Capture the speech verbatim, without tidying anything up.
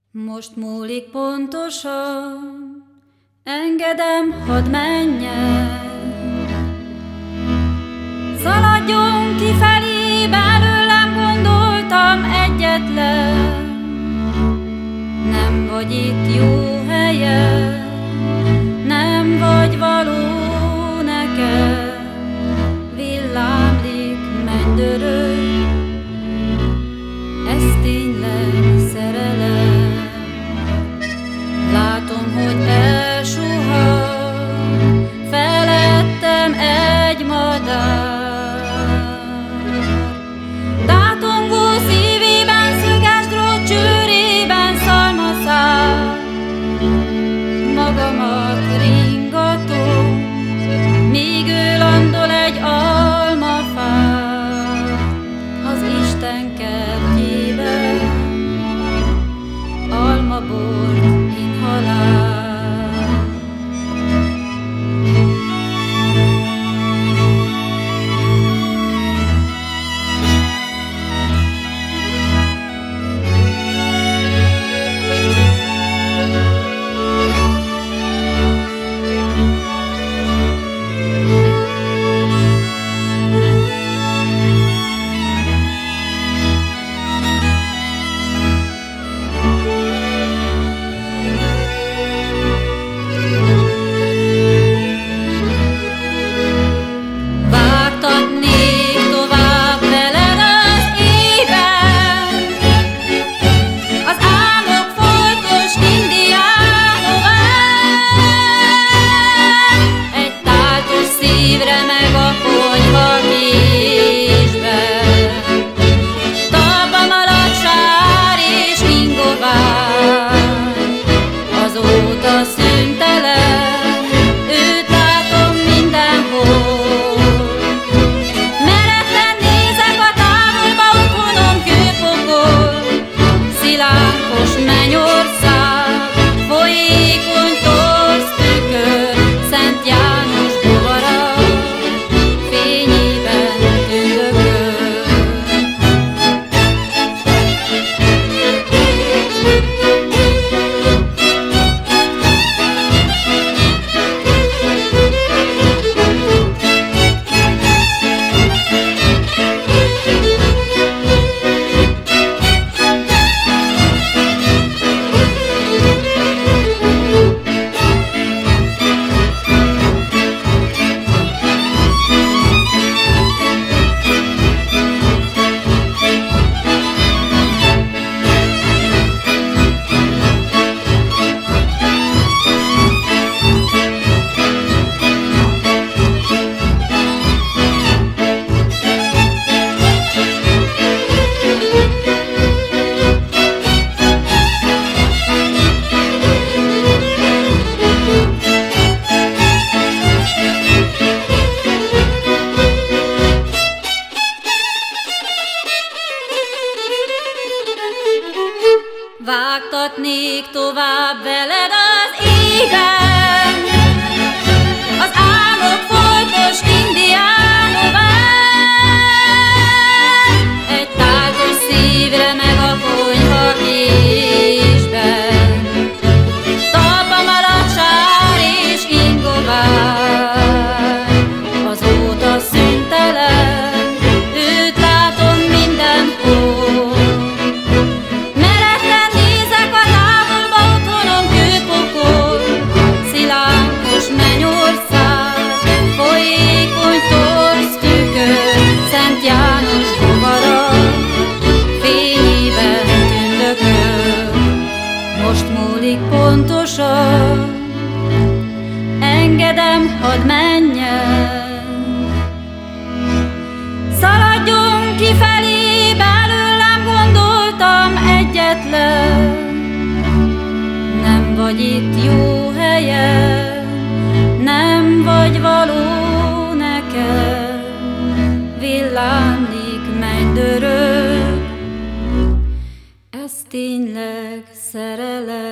Most múlik pontosan, engedem, hadd menjen. Szaladjon kifelé, belőlem gondoltam egyetlen. Nem vagy itt jó helyen, nem vagy való nekem. Villámlik, mennydörög, ez tényleg szerelem. Látom, hogy elsuhan felettem egy madár. Tátongó szívében, szöges drót csőrében szalmaszál. Magamat ringatom, míg ő landol egy almafán. Az Isten kertjében almabort inhalál. Szívre meg a konyha késben, talpam alatt sár és ingovány, azóta szüntelen, őt látom mindenhol. Meretten nézek a távolba, otthonom kőpokol, szilánkos mennyország, folyékony torz tükör, Szent János vágtatnék tovább veled az égen, az álmok foltos indiánován, egy tágos szívre meg a konyha késben, talpam alatt sár és ingovány, azóta szüntelen, őt látom mindenhol. Szent János bogara, fényében tündököl. Most múlik pontosan, engedem, hadd menjen. Szaladjon kifelé, belőlem gondoltam egyetlen. Nem vagy itt jó helyen, nem vagy való nekem. Villámlik, mennydörög, ez tényleg szerelem.